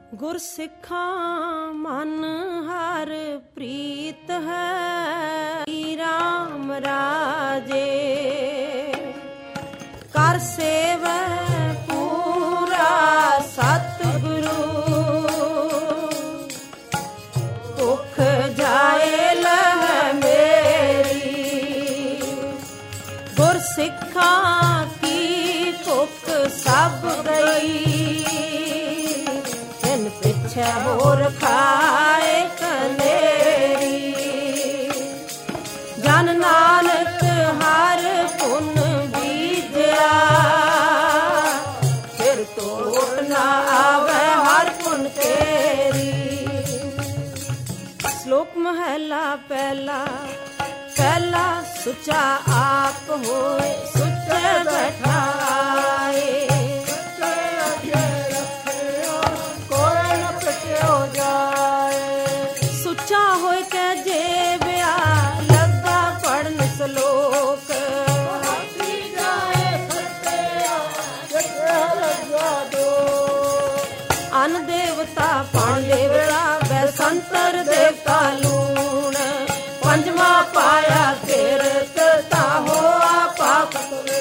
ਗੁਰਸਿੱਖਾਂ ਮਨ ਹਰ ਪ੍ਰੀਤ ਹੈ, ਰਾਮ ਰਾਜੇ ਕਰ ਸੇਵੈ ਪੂਰਾ ਸਤਿਗੁਰੂ, ਭੁੱਖ ਜਾਏ ਲਹਿ ਮੇਰੀ। ਗੁਰਸਿੱਖਾਂ ਕੀ ਭੁੱਖ ਸਭ ਗਈ, ਪਿੱਛੇ ਹੋਰ ਖਾਏ ਕਨੇਰੀ। ਜਨ ਨਾਨਕ ਹਰ ਪੁੰਨ ਬੀਜਿਆ, ਫਿਰ ਤੋਟ ਨਾ ਆਵੇ ਹਰ ਪੁੰਨ ਤੇਰੀ। ਸ਼ਲੋਕ ਮਹਲਾ ਪਹਿਲਾ। ਪਹਿਲਾ ਸੁੱਚਾ ਆਪ ਹੋਏ, ਸੁੱਚੇ ਬੈਠਾਏ। ਸੁੱਚਾ ਹੋਏ ਕੇ ਜੇ ਵਿਆਹ ਲੱਗਾ ਪੜਨ ਸਲੋਕ, ਅਨ ਦੇਵਤਾ ਪਣ ਦੇਵਤਾ ਬੈਸੰਤਰ ਦੇਵਤਾ ਲੂਣ। ਪੰਜਵਾਂ ਪਾਇਆ ਕਿਰਤ ਤਾ ਹੋਆ ਪਾਪ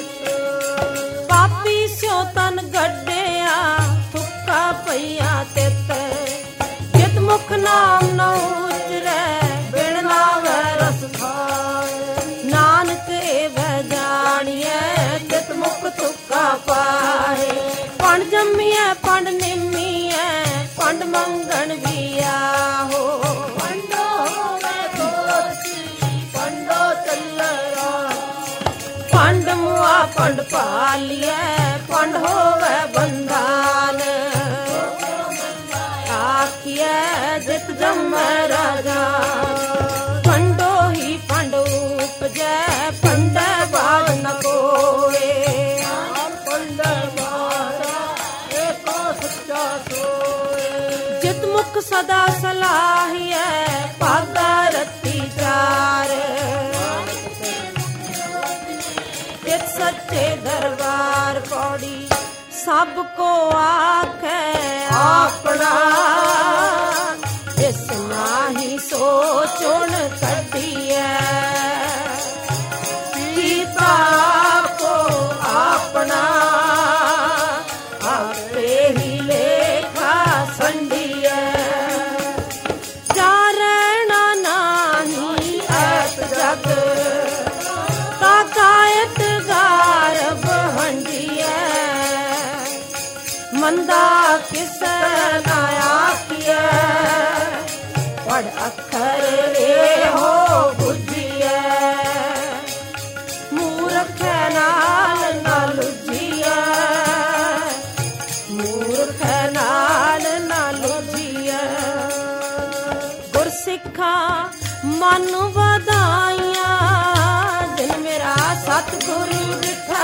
ਪਾਪੀ ਸਿਓ ਤਨ ਗੱਡਿਆ, ਫੁੱਕਾ ਪਈਆ ਤਿੱਤ। ਜਿਤ ਮੁਖ ਨਾਮ ਨਾ ਉਚਰੈ, ਬਿਨ ਨਾਵੈ ਰਸ ਖਾਏ। ਨਾਨਕ ਏਵੈ ਜਾਣੀਐ, ਤਿਤ ਮੁਖ ਤੁਕਾ ਪਾਏ। ਪੰਡ ਜੰਮੀਐ ਪੰਡ ਨਿੰਮੀਐ, ਪੰਡ ਮੰਗਣ ਵੀ ਆਹੋ। ਪੰਡੋ ਹੋਵੇ ਦੋਸੀ, ਪੰਡੋ ਚੱਲੈ। ਪੰਡ ਮੁਆ ਪੰਡ ਪਾਲੀਐ, ਪੰਡ ਹੋਵੇ ਬੰਧਾਨ। ਆਖੀਐ ਜਿਤ ਜੰਮੈ ਰਾਜਾ, ਪੰਡੋ ਹੀ ਪੰਡ ਉਪਜੈ। ਪੰਡੈ ਬਾਦ ਨ ਕੋਏ, ਜਿਤ ਮੁਖ ਸਦਾ ਸਲਾਹੀਐ, ਭਾਗਾ ਰਤੀ ਚਾਰ। ਜਿਤ ਸੱਚੇ ਦਰਬਾਰ ਪੌੜੀ, ਸਭ ਕੋ ਆਖੈ ਆਪਣਾ। ਜਿਸ ਨਾਹੀ ਸੋਚੁਣ ਕੱਢੀਐ, ਕੀਤਾ ਕੋ ਆਪਣਾ। ਆਪੇ ਹੀ ਲੇਖਾ ਸੰਡੀਐ, ਚਾਰਣਾ ਨਾਹੀ ਐਤ ਜਗ। ਤਾ ਕਾਇਤ ਗਾਰਬ ਹੰਡੀਐ, ਮੰਦਾ ਕਿਸ ਨਾ ਆਖੀਐ। ਪੜ ਅੱਖਰ ਇਹੋ ਬੁੱਝੀਐ, ਮੂਰਖ ਨਾਲ ਨਾ ਲੁਝੀਐ। ਮੂਰਖ ਨਾਲ ਨਾ ਲੁਝੀਐ। ਗੁਰਸਿੱਖਾਂ ਮਨ ਵਧਾਈਆਂ, ਜਿਨ ਮੇਰਾ ਸਤਿਗੁਰੂ ਡਿਠਾ।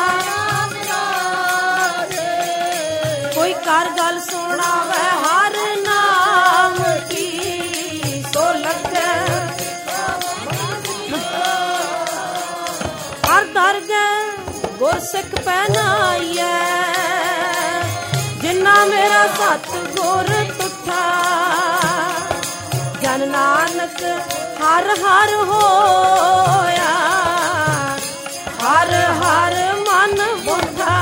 ਕੋਈ ਕਰ ਗੱਲ ਸੁਣਾਵੇ ਹਰ ਨਾਮ ਕੀ, ਸੋ ਲੱਗੇ ਹਰ ਦਰਗਹਿ ਗੁਰਸਿੱਖ ਪਹਿਨਾਈਐ। ਜਿੰਨਾ ਮੇਰਾ ਸਤਿਗੁਰ ਤੁਠਾ, ਜਨ ਨਾਨਕ ਹਰ ਹਰ ਹੋਇਆ। ਹਰ ਹਰ ਮਨ ਬੁੱਧਾ।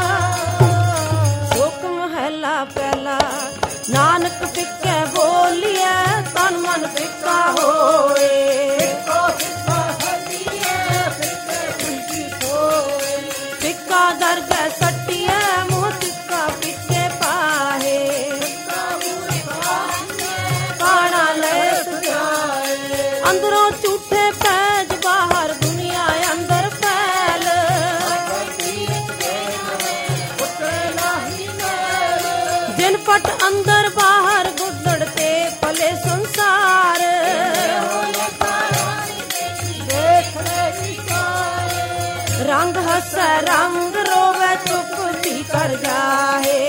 ਮਹਲਾ ਪਹਿਲਾ। ਨਾਨਕ ਫਿੱਕੇ ਬੋਲੀਐ, ਤਨ ਮਨ ਫਿੱਕਾ ਹੋਏ। ਫਿੱਕਾ ਦਰਗਹਿ ਸੱਟੀਐ, ਮੂੰਹ ਫਿੱਕਾ ਫਿੱਕੇ ਪਾਹੇ। ਕਾਣਾ ਲੈ ਸਜਾਏ, ਅੰਦਰੋਂ ਝੂਠੇ ਪੈਜ, ਬਾਹਰ ਦੁਨੀਆ ਅੰਦਰ ਫੈਲ। ਜਿਨ ਪਟ ਅੰਦਰ ਬਾਹਰ, ਗੁੱਦੜ ਤੇ ਭਲੇ ਸੰਸਾਰ। ਰੰਗ ਹੱਸੈ ਰੰਗ ਰੋਵੇ, ਚੁੱਪ ਵੀ ਕਰ ਜਾਏ।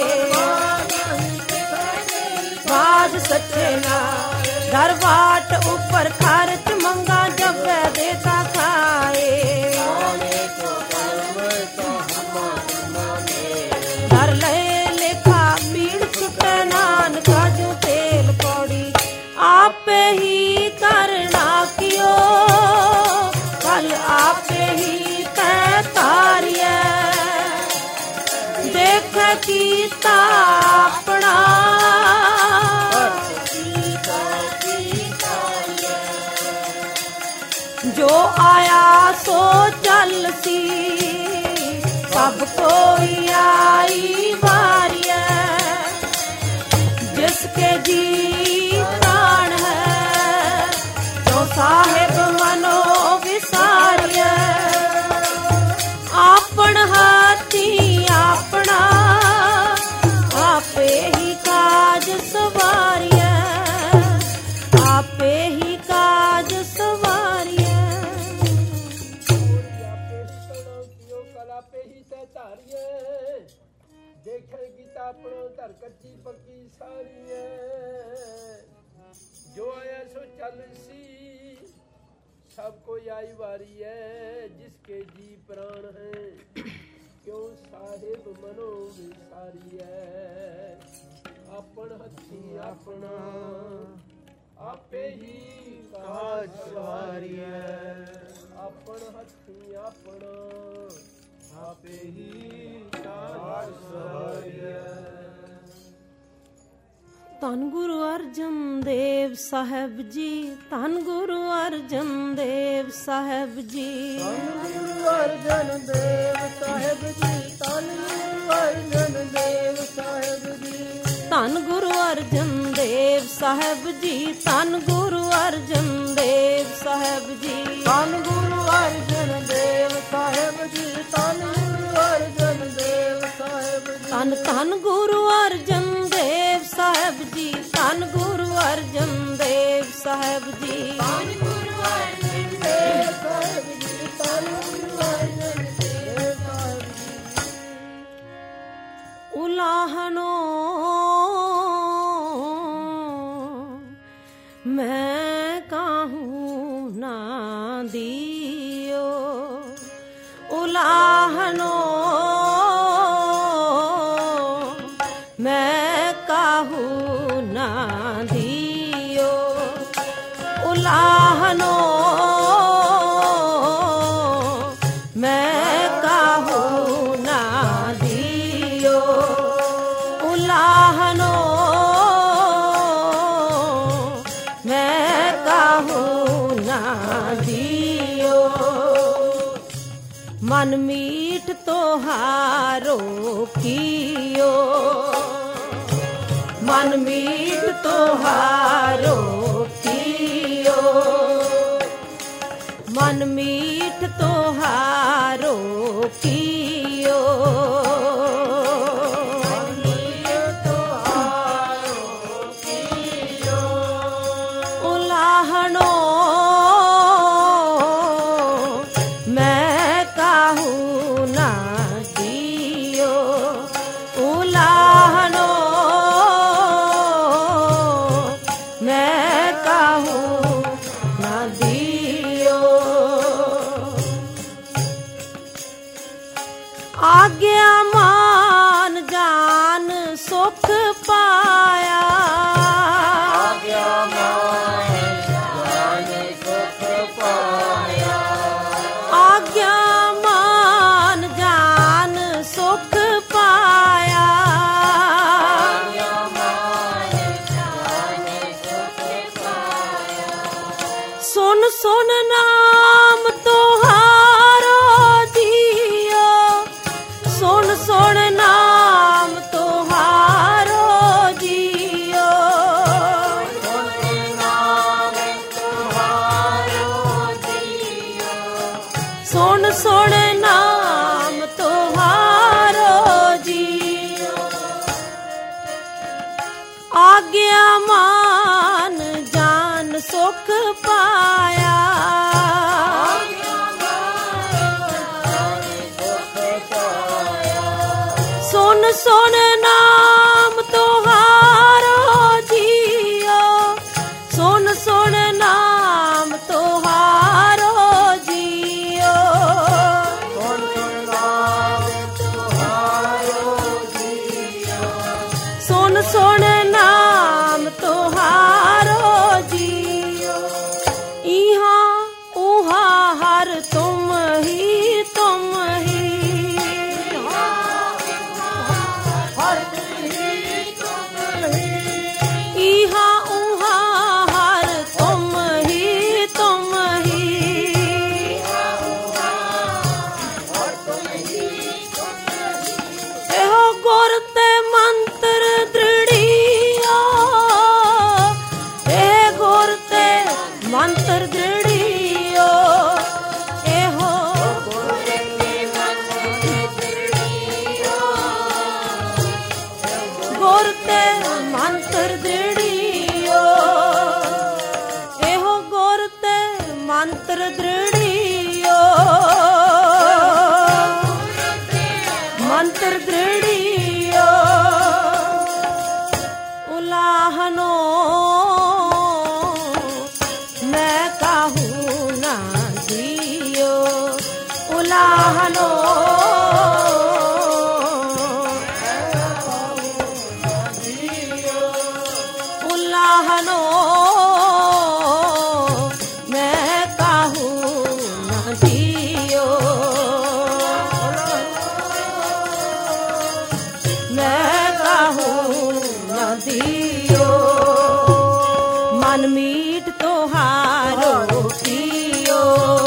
ਬਾਜ ਸੱਚੇ ਨਾ ਦਰਬਾਟ ਉੱਪਰ ਖਰਚ ਮੰਗਾ, ਜਪੈ ਦੇਤਾ ਖਾਏ। ਕਰ ਲੈ ਲੇਖਾ ਪੀੜ ਛੁਟੈ, ਨਾਨਕਾ ਜੋ ਕੀਤਾ ਆਪਣਾ, ਜੋ ਆਇਆ ਸੋ ਚੱਲ ਸੀ, ਸਭ ਕੋਈ ਆਈ ਵਾਰੀਐ, ਜਿਸਕੇ ਜੀ ਪ੍ਰਾਣ ਹੈ, ਜੋ ਸਾਹਿਬ ਮਨੋ ਵਿਸਾਰੀਐ, ਆਪਣ ਹਾਥੀ ਆਪਣਾ, ਆਪੇ ਹੀ ਕਾਜ ਸਵਾਰੀਐ, ਆਪੇ ਹੀ ਕਾਜ ਸਵਾਰੀਐ। ਆਪੇ ਹੀ ਤੈ ਧਾਰੀਏ, ਦੇਖੇਗੀ ਤਾਂ ਆਪਣੋ ਧਰ ਕੱਚੀ ਪੱਕੀ ਸਾਰੀਏ, ਜੋ ਆਇਆ ਸੋ ਚੱਲ ਸੀ, ਸਭ ਕੋਈ ਆਈ ਵਾਰੀ ਹੈ, ਜਿਸਕੇ ਜੀ ਪ੍ਰਾਣ ਹੈ, ਕਿਉਂ ਸਾਹਿਬ ਮਨੋ ਵਿਸਾਰੀ ਹੈ, ਆਪਣ ਹੱਥੀ ਆਪਣਾ, ਆਪੇ ਹੀ ਕਾਜ ਸਵਾਰੀਐ, ਆਪਣ ਹੱਥੀ ਆਪਣਾ, ਆਪੇ ਹੀ ਕਾਜ ਸਵਾਰੀਐ। ਧੰਨ ਗੁਰੂ ਅਰਜਨ ਦੇਵ ਸਾਹਿਬ ਜੀ, ਧੰਨ ਗੁਰੂ ਅਰਜਨ ਦੇਵ ਸਾਹਿਬ ਜੀ, ਧੰਨ ਗੁਰੂ ਅਰਜਨ ਦੇਵ ਸਾਹਿਬ ਜੀ, ਧੰਨ ਗੁਰੂ ਅਰਜਨ ਦੇਵ ਸਾਹਿਬ ਜੀ, ਧੰਨ ਗੁਰੂ ਅਰਜਨ ਦੇਵ ਸਾਹਿਬ ਜੀ, ਧੰਨ ਗੁਰੂ ਅਰਜਨ ਦੇਵ ਸਾਹਿਬ ਜੀ, ਧੰਨ ਗੁਰੂ ਅਰਜਨ ਦੇਵ ਸਾਹਿਬ ਜੀ, ਧੰਨ ਗੁਰੂ ਅਰਜਨ ਦੇਵ ਸਾਹਿਬ ਜੀ, ਧੰਨ ਧੰਨ ਗੁਰੂ ਅਰਜਨ ਦੇਵ ਸਾਹਿਬ ਜੀ, ਧੰਨ ਗੁਰੂ ਅਰਜਨ ਦੇਵ ਸਾਹਿਬ ਜੀ, ਧੰਨ ਗੁਰੂ ਅਰਜਨ ਦੇਵ ਸਾਹਿਬ ਜੀ, ਧੰਨ ਗੁਰੂ ਅਰਜਨ ਦੇਵ ਸਾਹਿਬ ਜੀ। ਉਲਾਹਣੋ ਮੈਂ ਕਾਹੂ ਨਾ ਦਿਓ, ਉਲਾਹਣੋ ਮੈਂ ਕਾਹੂ ਨਾ ਦਿਓ, ਉਲਾਹਣੋ ਮੈਂ ਕਾਹੂ ਨਾ ਦਿਓ, ਉਲਾਹਣੋ ਮੈਂ ਕਾਹੂ ਨਾ ਦਿਓ, ਮਨ ਮੀਠ ਤੁਹਾਰੋ ਕੀਓ, ਮਨ ਮੀਠ ਤੁਹਾਰੋ ਕੀਓ, ਮਨ ਮੀਠ ਤੁਹਾਰੋ ਕੀਓ, ਉਲਾਹਣੋ ਮੈਂ ਕਾਹੂ ਨਾ ਦਿਓ, ਉਲਾਹਣੋ ਮੈਂ ਕਾਹੂ ਨਾ ਦਿਓ, ਆਗਿਆ ਮਾਨ ਜਾਨ ਸੁਖ ਪਾਇਆ, ਆਗਿਆ ਮਾਨ ਜਾਨ ਸੁਖ ਪਾਇਆ, ਆਗਿਆ ਮਾਨ ਜਾਨ ਸੁਖ ਪਾਇਆ, ਆਗਿਆ ਮਾਨ ਜਾਨ ਸੁਖ ਪਾਇਆ, ਸੁਨ ਸੁਨ ਨਾਮ ਤੁਹਾਰੋ ਜੀਓ, ਸੁਨ ਸੁਨ ਨਾਮ ਤੁਹਾਰੋ ਜੀਓ, ਸੁਨ ਸੁਨ ਨਾਮ ਤੁਹਾਰੋ ਜੀਓ, ਆਗਿਆ ਮਾਨ ਜਾਨ ਸੁਖ ਪਾਇਆ, ਸੁਨ ਸੁਨ ਨਾਮ ਤੁਹਾਰੋ ਜੀਓ, ਸੁਨ ਸੁਨ ਨਾਮ ਤੁਹਾਰੋ ਜੀਓ, ਸੁਨ ਸੁਨ ਨਾਮ ਤੁਹਾਰੋ ਜੀਓ, ਇਹਾਂ ਉਹਾਂ ਹਰ ਤੁਮ ਹੀ ਤੁਮ ਹੀ, गुर ते मंत्र दृढ़ियो, एहो गुर ते मंत्र दृढ़ियो, मंत्र दृढ़ियो, उलाहनो मैं काहू ना दियो, उलाहनो उलाहनो मैं काहू ना दियो, मैं काहू ना दियो, मन मीठ तोहारो पियो,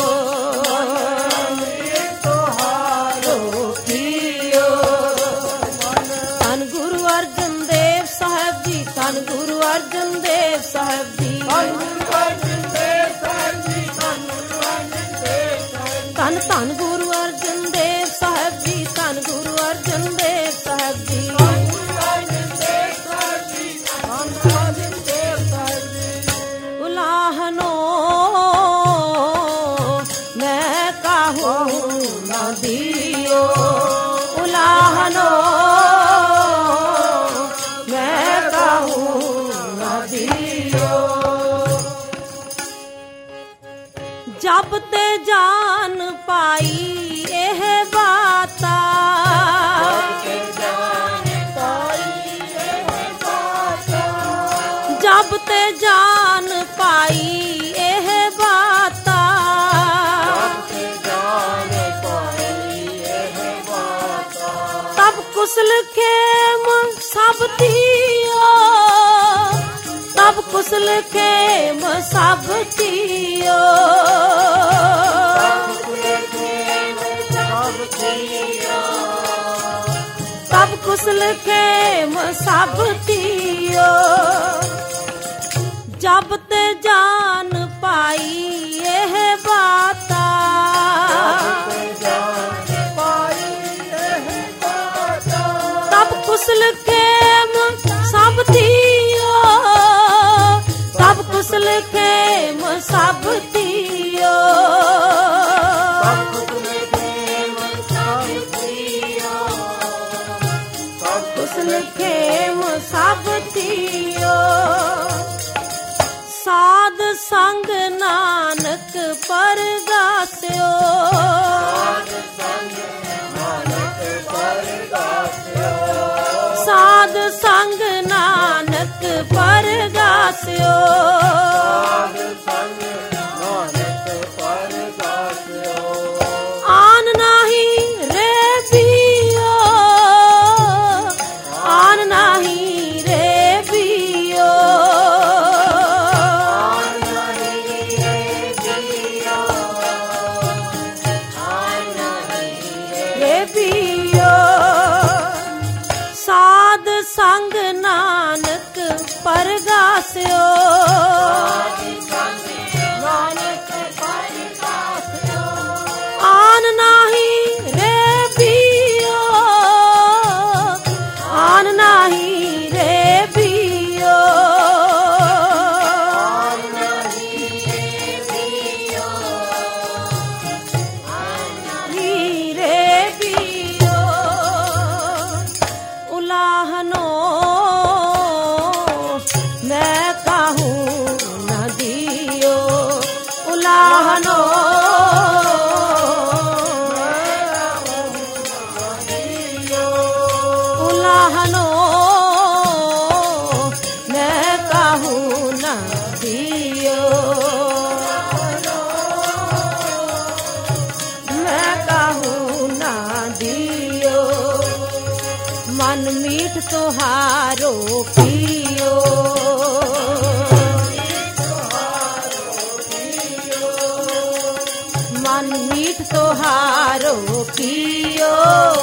तोहारो पियो, धन गुरु अर्जन देव साहब जी, धन गुरु अर्जन देव साहब जी, धन धन गुरु अर्जन देव साहब जी, धन गुरु अर्जन देव साहब जी, उलाहनो मैं काहू ना दियो, उलाहनो मैं काहू ना दियो, जब ते जान पाई एह बाता, जब ते जान पाई एह बाता, तब कुशल खेम सब दियो, तब कुशल खेम सब दियो, तब कुशल खेम सब दियो, जब ते जान पाई यह बाता, तब कुशल खेम सब दियो, तब कुशल खेम सब दियो, कुशल खेम सब दियो, साध संग नानक परगास्यो, साध संग नानक परगास्यो, आन नाही रे पियो, आन नाही रे पियो, साध संग नानक परगास्यो, आन नाही रे पियो, आन नाही रे पियो, रे पियो, उलाहनो मैं काहू न दियो, उलाहनो उलाहनो मैं काहू न दियो, मैं काहू न दियो, मन मीठ तोहारो पियो, मन मीठ तोहारो पियो,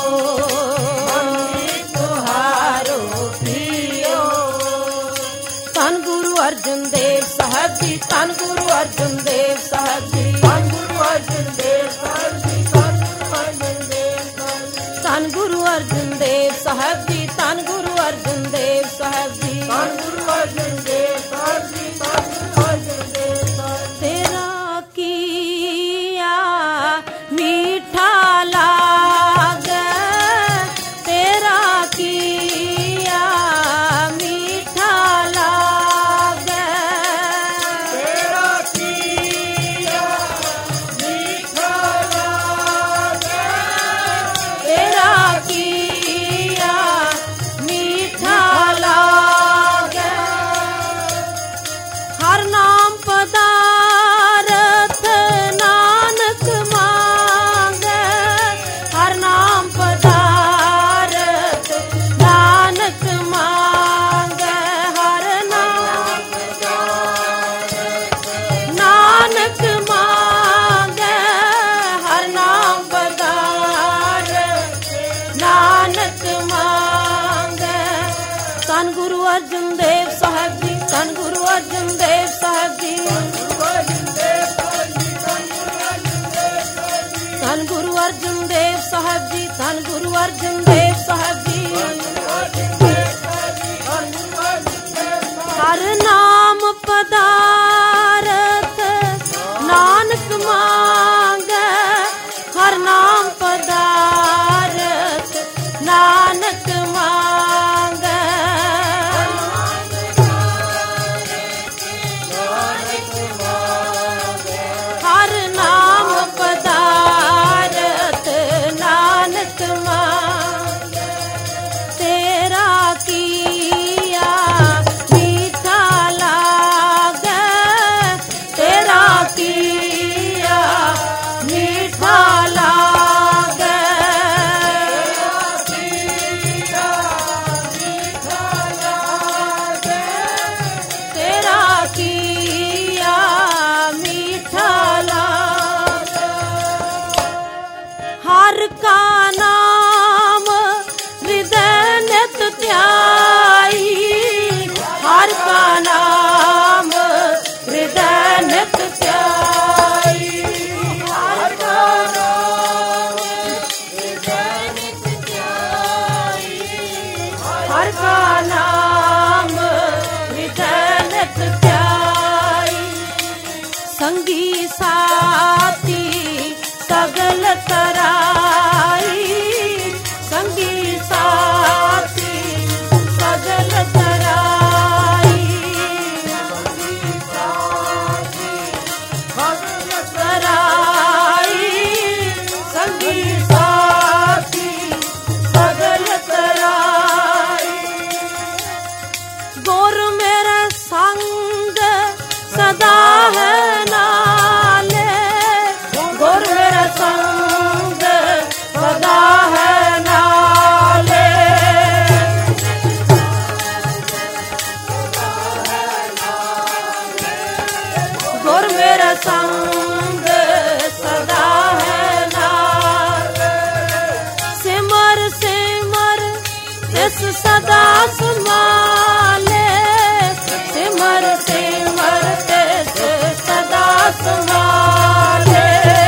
तोहारो पियो, धन गुरु अर्जन देव साहब जी, धन गुरु अर्जन देव साहब जी, धन गुरु अर्जन देव साहब जी, धन गुरु अर्जन देव साहब जी, धन गुरु अर्जन देव अर्जुन देव साहब जी, धन गुरु अर्जुन देव साहब जी, धन गुरु अर्जुन देव साहब जी, धन गुरु अर्जुन देव साहब जी। हर नाम पदारथ नानक मांगे, हर नाम पदारथ नानक मांगे। हर नाम पदारथ नानक मांगे, तेरा किया मीठा लागे, तेरा किया मीठा लागे। तेरा किया मीठा लागे। हर का नाम हृदय नित ध्याई, हर का नाम हृदय नित ध्याई, हर का नाम हृदय नित ध्याई, हर का नाम हृदय नित ध्याई। संगी साथी सगल तराई, संगी साथी सगल तराई, तराई, संगी साथी सगल तराई। गुर मेरा संग सदा है नाले, गुर मेरा संग सदा है नाले। गुर मेरा संग सदा है नाले। सिमर सिमर तिस सदा संभाले, सिमर सिमर तिस सदा संभाले,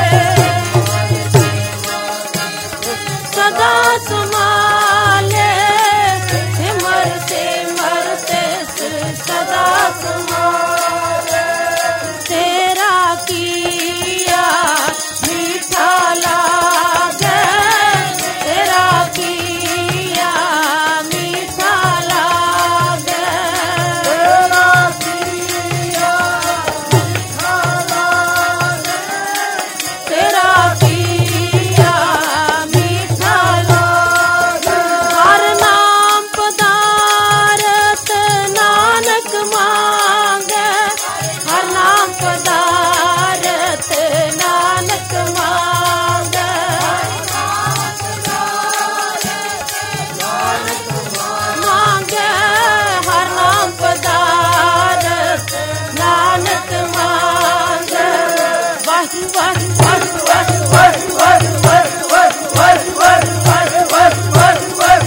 सदा संभाले। सिमर सिमर तिस सदा संभाले, तेरा किया मीठा लागे, तेरा किया मीठा लागे, तेरा किया मीठा लागे, तेरा किया मीठा लागे। हर नाम पदारथ नानक मांगे, हर नाम पदारथ नानक मांगे, मांगे, हर नाम पदारथ नानक मांगे। वाह वाह वाह वाह वाह वाह वाह वाह वाह वाह वाह वाह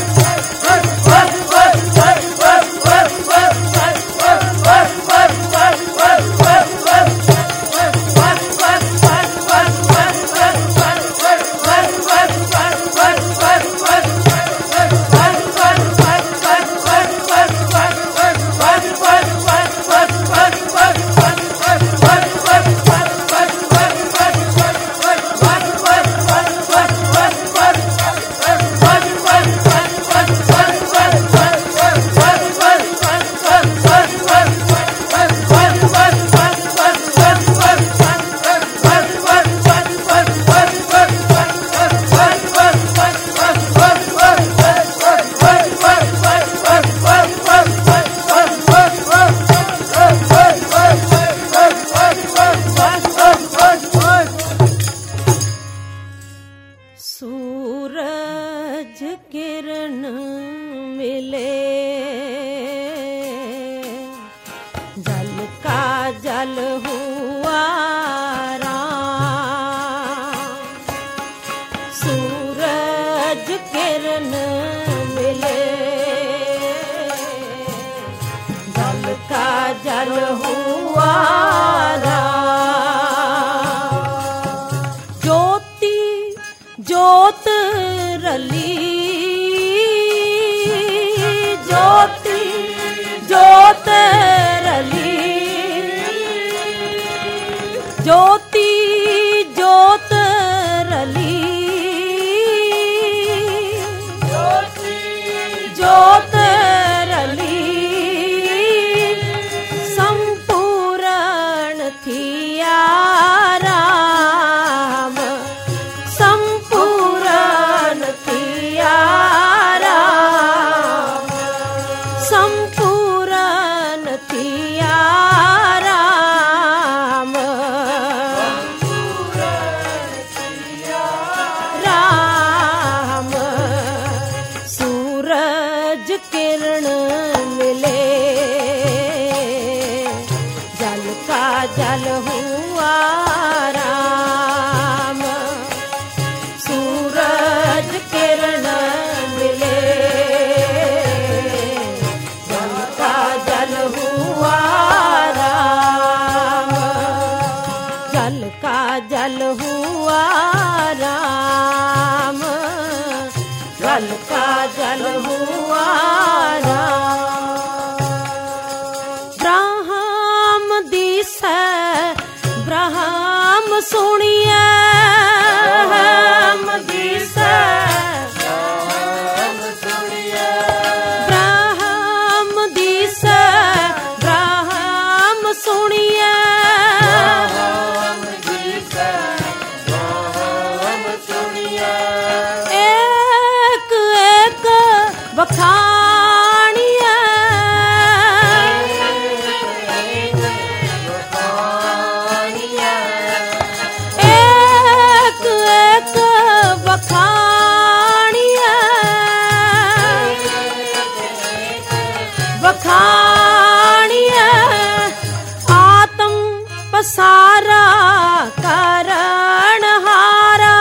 जल हुआ राम, सूरज किरण मिले जल हुआ राम। ज्योति ज्योत रली, ज्योति ज्योत रली, ज्योति ज्योत रली, ज्योति ज्योत रली, संपूर्ण थिया राम, संपूर्ण थिया राम, संपूर्ण थिया राम, राम। सूरज किरण मिले, जल का जल हुआ राम। सूरज किरण मिले, जल का जल हुआ राम, जल का जल हुआ राम, जल का जल हुआ राम। ब्रह्म दिस ब्रह्म सुनिए, ब्रह्म दिस ब्रह्म दिस ब्रह्म सुनिए, एक एक बखानिए, एक एक बखानिए, बखानिए। आत्म पसारा करण हारा,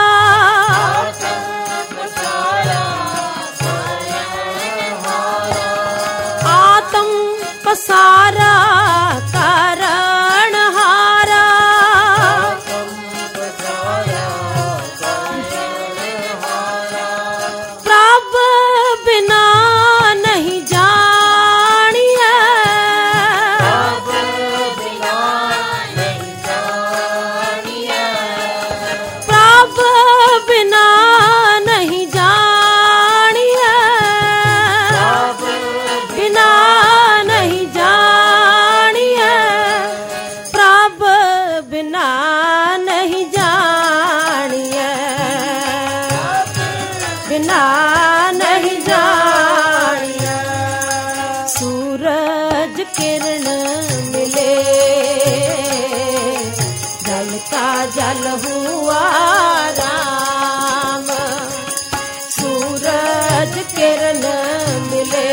आत्म पसारा करण हारा, प्रभ बिना नहीं जानिए, प्रभ बिना नहीं जानिए, बिना नहीं जानिए, प्रभ बिना नहीं जानिए, बिना नहीं जानिए। सूरज किरण मिले, जल का जल हुआ राम। सूरज किरण मिले,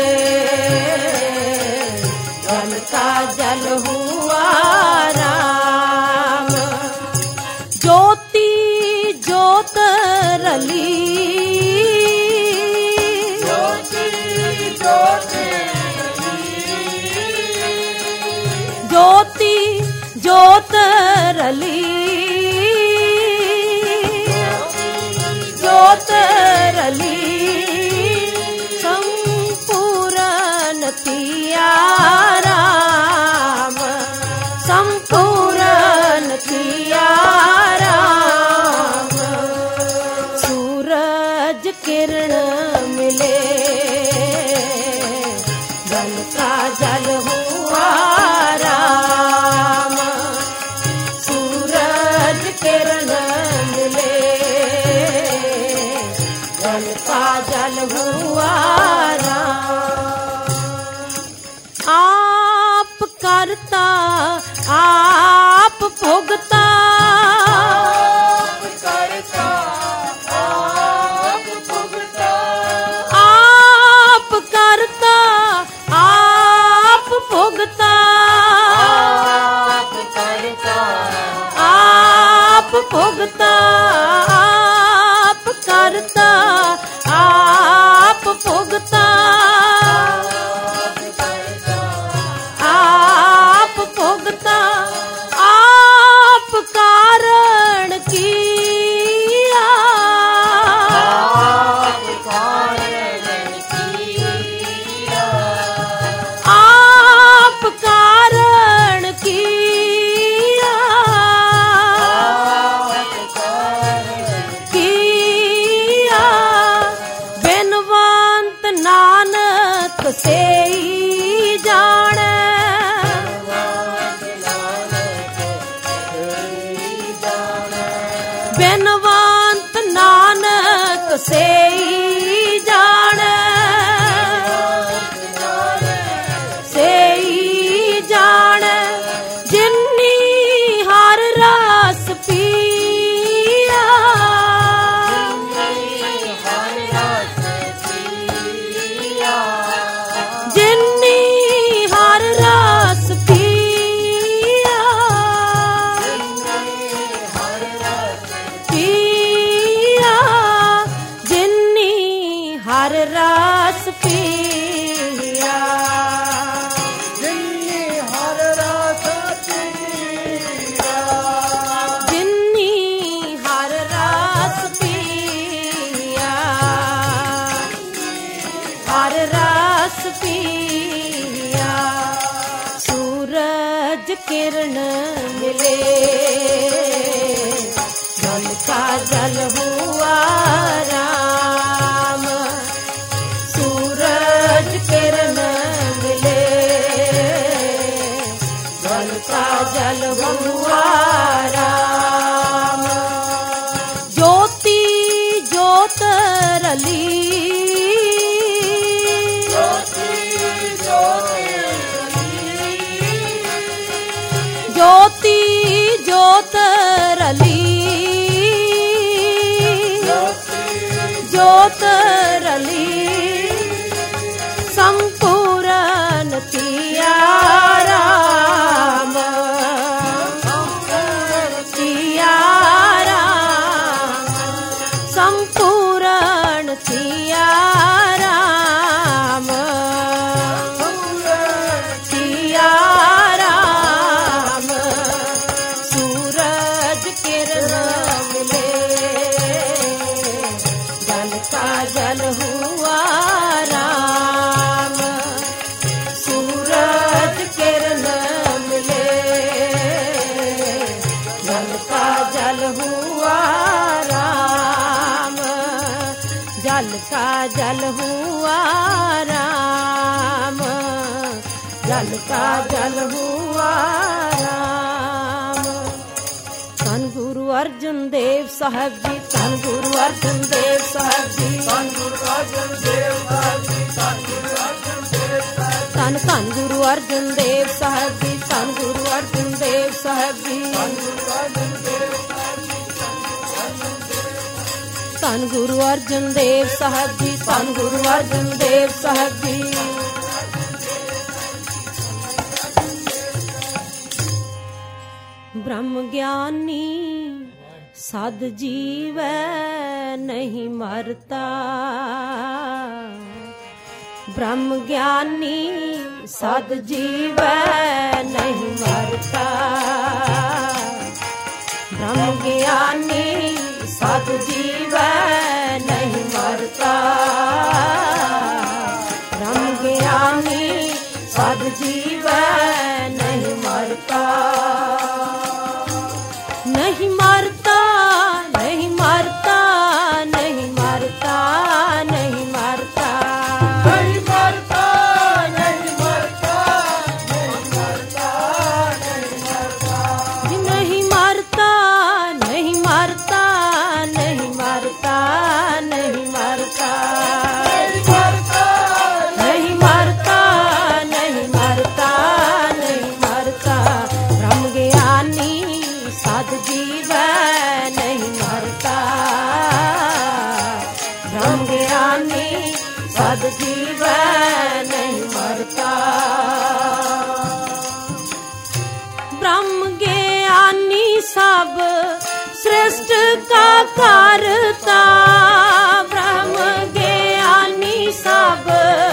जल का जल हुआ राम। ज्योति ज्योत रली, ज्योति ज्योत ज्योति ज्योत रली, ज्योत रली, संपूर्ण थिया राम, संपूर्ण थिया राम। सूरज किरण मिले, जल का जल हुआ राम। सूरज किरण मिले, जल का जल हुआ राम। आप करता आप भोगता, आप करता आप भोगता, आप भोगता, आप भोगता, आप करता आप भोगता, आप सेई जाने बिनवंत नानक सेई जाने सेई जाने जिन्नी हर रस पिया जिन्नी हर रस पिया पिया जिन्नी हर रस पिया जिन्नी हर रस पिया हर रस पिया सूरज किरण मिले जल का जल हुआ राम सूरज किरण मिले जल का जल हुआ राम ज्योति ज्योत रली ज्योति ज्योत रली ज्योत रली संपूर्ण किया राम किया राम संपूर्ण किया राम किया राम सूरज किरण मिले जल का जल हुआ राम सूरज किरण मिले जल का जल हुआ राम जल का जल हुआ राम जल का जल हुआ राम धन गुरु अर्जुन देव साहब जी धन गुरु अर्जुन देव साहब जी धन धन गुरु अर्जुन देव साहब जी धन गुरु अर्जुन देव साहब जी धन गुरु अर्जुन देव साहब जी धन गुरु अर्जुन देव साहब जी ब्रह्म ज्ञानी सद जीव नहीं मरता ब्रह्म ज्ञानी सद जीव नहीं मरता ब्रह्म ज्ञानी सद जीव नहीं मरता ब्रह्म ज्ञानी सद जीव नहीं मरता नहीं मरता नहीं मरता नहीं मरता नहीं मरता नहीं मरता नहीं मरता नहीं मरता नहीं मरता नहीं मरता नहीं मरता नहीं मरता नहीं मरता नहीं मरता ब्रह्म ज्ञानी सद जीव नहीं मरता ब्रह्म ज्ञानी सद जीव नहीं मरता ब्रह्म ज्ञानी सब सृष्ट का करता ब्रह्म ज्ञानी सब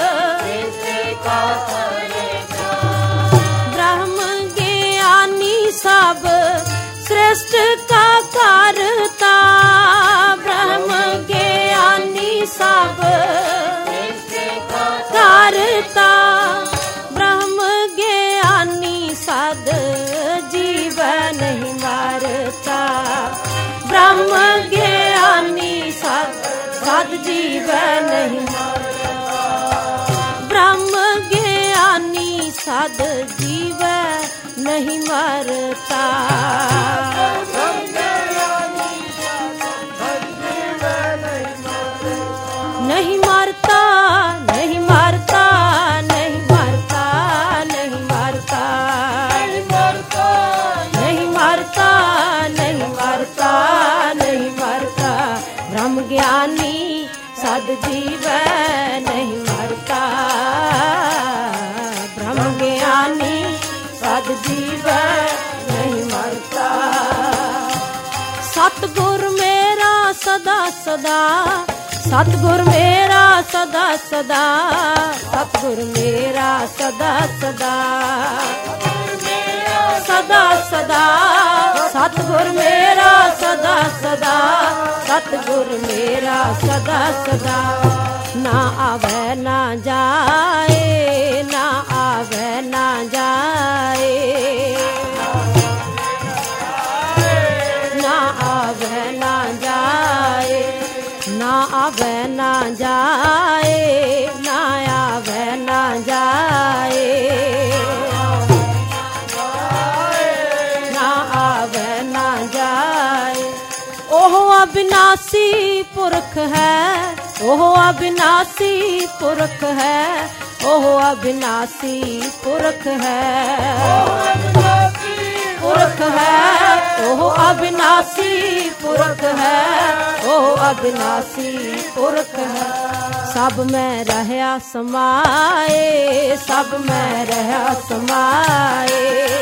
ब्रह्म ज्ञानी सब सृष्ट का करता ब्रह्म ज्ञानी सब करता ब्रह्म ज्ञानी सद जीव नहीं मरता ब्रह्म ज्ञानी सद जीव नहीं मरता ब्रह्म सद जीवै नहीं मरता। नहीं मरता, नहीं मरता, नहीं मरता, नहीं मरता, नहीं मरता, नहीं मरता, नहीं मरता, नहीं मरता। ब्रह्म ज्ञानी सद जीवै नहीं मरता। ब्रह्म ज्ञानी सद जीवै नहीं मरता। सतगुर मेरा सदा सदा, सतगुर मेरा सदा सदा, सतगुर मेरा सदा सदा, सदा सदा, सतगुर मेरा सदा सदा, सतगुर मेरा सदा सदा। ना आवे ना जाए, ना आवे ना जाए, ना आवे ना जाए, ना आवे ना जाए, ना आवे ना जाए, ना आवे ना जाए। ओह अविनाशी पुरख है, ओह अविनाशी पुरख है, ओह अविनाशी पुरख है, पुरख है, ओह अविनाशी पुरख है, ओह अविनाशी पुरख है। सब में रहया समाए, सब में रहया समाए,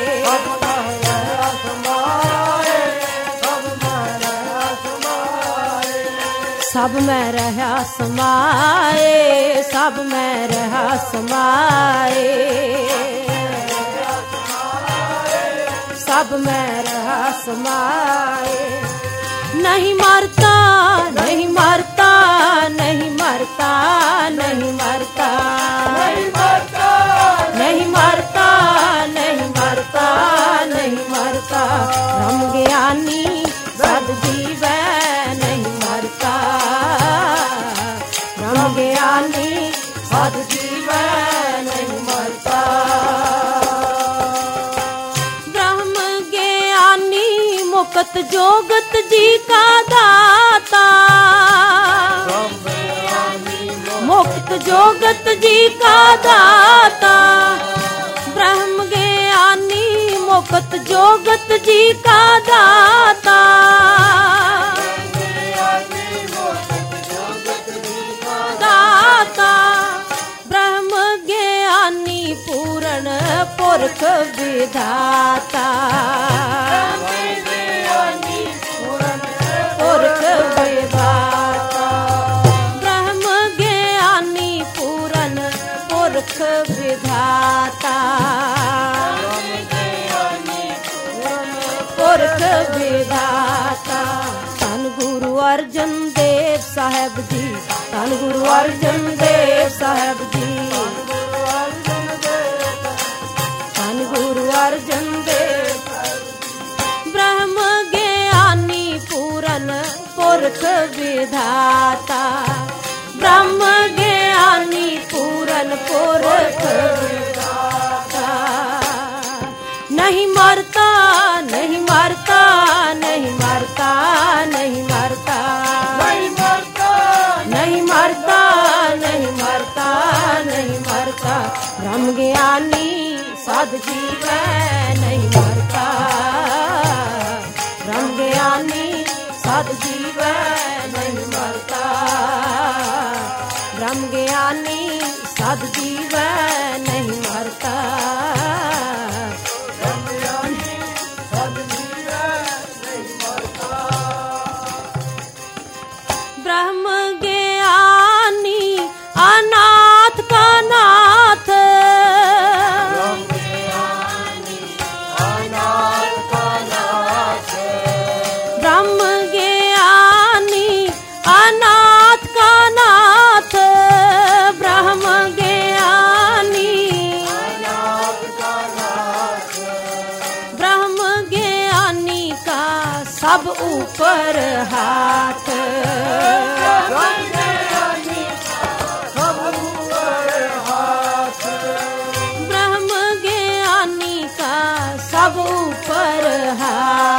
सब में रहया समाए, सब में रहया समाए, सब में रहा समाए। नहीं मरता, नहीं मरता, नहीं मरता, नहीं मरता, नहीं मरता, नहीं मरता, नहीं मरता, नहीं मरता। ब्रह्म ज्ञानी सद जीवै नहीं मरता। ब्रह्म ज्ञानी सद जीवै नहीं मरता। मुक्त जोगत जी का दाता, मुक्त जोगत जी का दाता। ब्रह्म ज्ञानी मुक्त जोगत जी का दाता। दाता ब्रह्म ज्ञानी पूर्ण पुरख विधाता। पुरख विधाता ब्रह्म ज्ञानी पूर्ण पुरख विधाता। पुरख विधाता। धन गुरु अर्जन देव साहेब जी, धन गुरु अर्जन देव साहेब जी, धन गुरु अर्जन देव। ब्रह्म ज्ञानी पूर्ण पुरख विधाता। ब्रह्म ज्ञानी पूर्ण पुरख विधाता। नहीं मरता, नहीं मरता, नहीं मरता, नहीं मरता, नहीं मरता, नहीं मरता, नहीं मरता, नहीं मरता। ब्रह्म ज्ञानी सद जीवै नहीं मरता। ब्रह्म ज्ञानी सद जीवै नहीं मरता। ब्रह्म ज्ञानी सद जीवै नहीं मरता। ब्रह्म ज्ञानी अनाथ का नाथ। ब्रह्म ज्ञानी अनाथ का नाथ। ब्रह्म ज्ञानी ब्रह्म ज्ञानी का सब ऊपर हाथ। ब्रह्म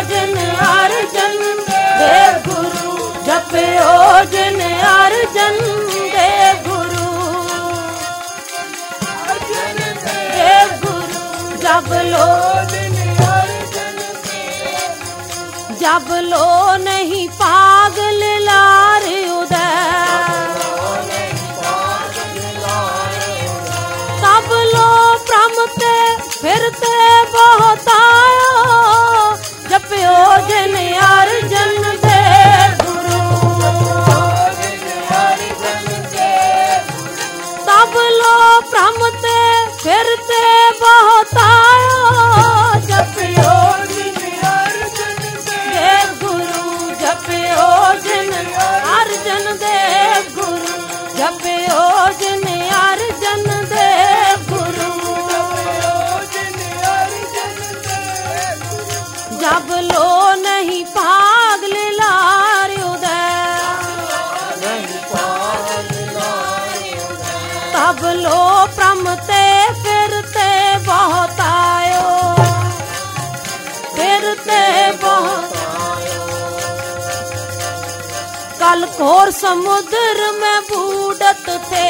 ਜਿਨ ਅਰਜਨ ਦੇਵ ਗੁਰੂ, ਜਪਿਓ ਜਿਨ ਅਰਜਨ ਦੇਵ ਗੁਰੂ, ਦੇਵ ਗੁਰੂ ਜਪ ਲੋ, जब लो नहीं पागल लार उदय, तब लो प्रमते फिरते बहुत आयो, जपियो जिन अर्जन देव गुरु, तब लो प्रमते फिरते बहुत आयो, जपियो जपियो जिन अर्जन देव गुरु, जपियो जिन अर्जन देव गुरु, जब लो नहीं पागल लार उदय, तब लो प्रमते फिरते बहुत आयो, फिरते बहुत कल घोर समुद्र में बूढ़त थे,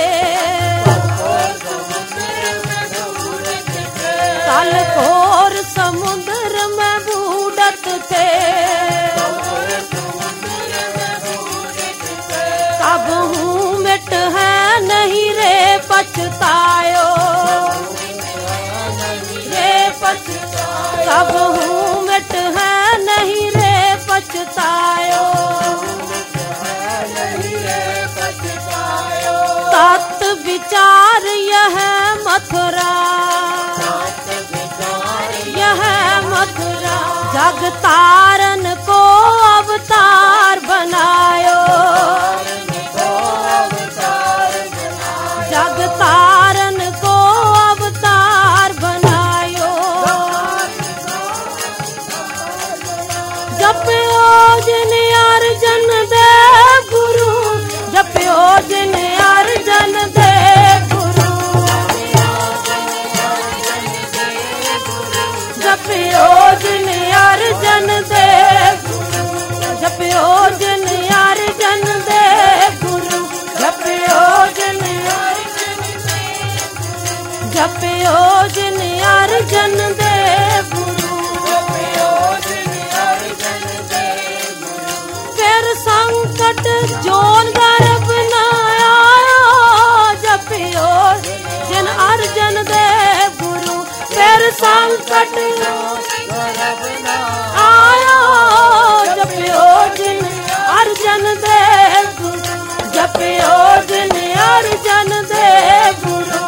कल घोर समुद्र में बूढ़त थे, कब हूँ मिट है नहीं रे पछतायो, रे पछतायो, कब हूँ मिट है नहीं रे पछतायो, तत् विचार यह मथुरा, यह मथुरा, जग तारन को अवतार बनायो, जग तारन को अवतार बनायो, जपियो जिन अर्जन देव गुरु, जपियो जिन अर्जन देव गुरु, जपियो जिन अर्जन देव गुरु, जपियो जिन अर्जन देव गुरु, जपियो जिन जपियो जिन अर्जन देव गुरु, फिर संकट जोन गर्भ न आयो, जपियो जिन अर्जन देव गुरु, फिर संकट आयो, जपियो जिन अर्जन देव गुरु, जपियो जिन अर्जन देव गुरु,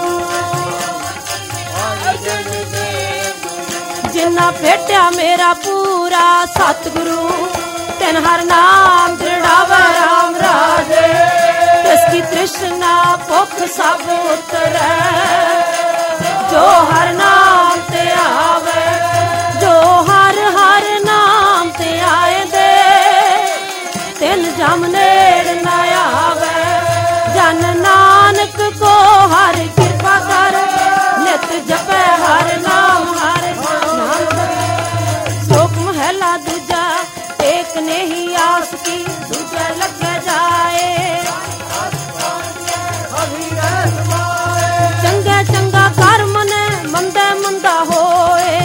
जिन्ना भेटिया मेरा पूरा सतगुरु, तिन हर नाम दृढ़ावा राम राजे, तिसकी तृष्णा भुख सब उतरै, जो हर नाम ते आवे, जो हर हर नाम ते आए दे, तिन जम नेड़ न आवे, जन नानक को हर कृपा कर, नित जपै हर नाम हर नाम, शोक महला दूजा एक ने ही आस की, दूजा लग जाए, चंगा चंगा कर्म ने मंदे मंदा होए,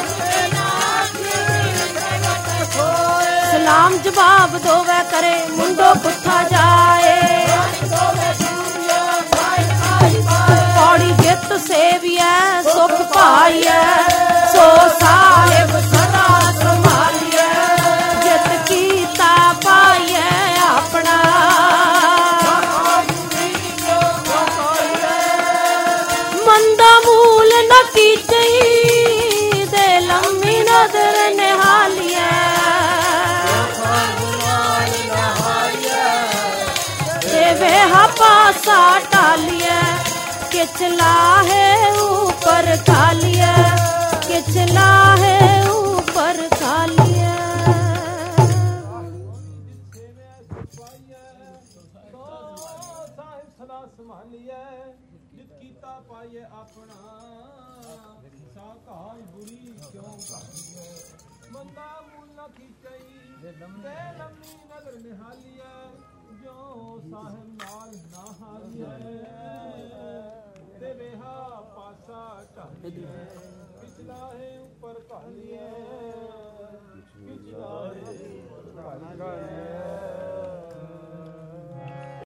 सलाम जवाब दोवे करे मुंडो पुठा जाए, पौड़ी जित सेविया सुख पाइया, सो साहिब सदा संभालिया, जित कीता पाइया अपना, मंदा मूल न कीचई, दे लम्मी नदर निहालिया, देवे हा पासा टालिया, किचला है ऊपर खालिया, किचला है ऊपर खालिया, सदा संभालिए, जित कीता पाइए अपना, सा कहाल बुरी क्यों कहिए, ਬੰਦਾ ਮੂਲ ਨਾ ਖਿਚਈ ਤੇ ਲੰਮੀ ਨਜ਼ਰ ਨਿਹਾਲੀਐ ਜੋ ਸਾਹਿਬ ਨਾਲ ਨਾ ਹਾਲੀਐ ਤੇ ਵੇਹਾ ਪਾਸਾ ਢਾਲੀਐ ਪਿਛਲਾ ਹੈ ਉੱਪਰ ਘਾਲੀਐ ਪਿਛਲਾ ਹੈ ਉੱਪਰ ਘਾਲੀਐ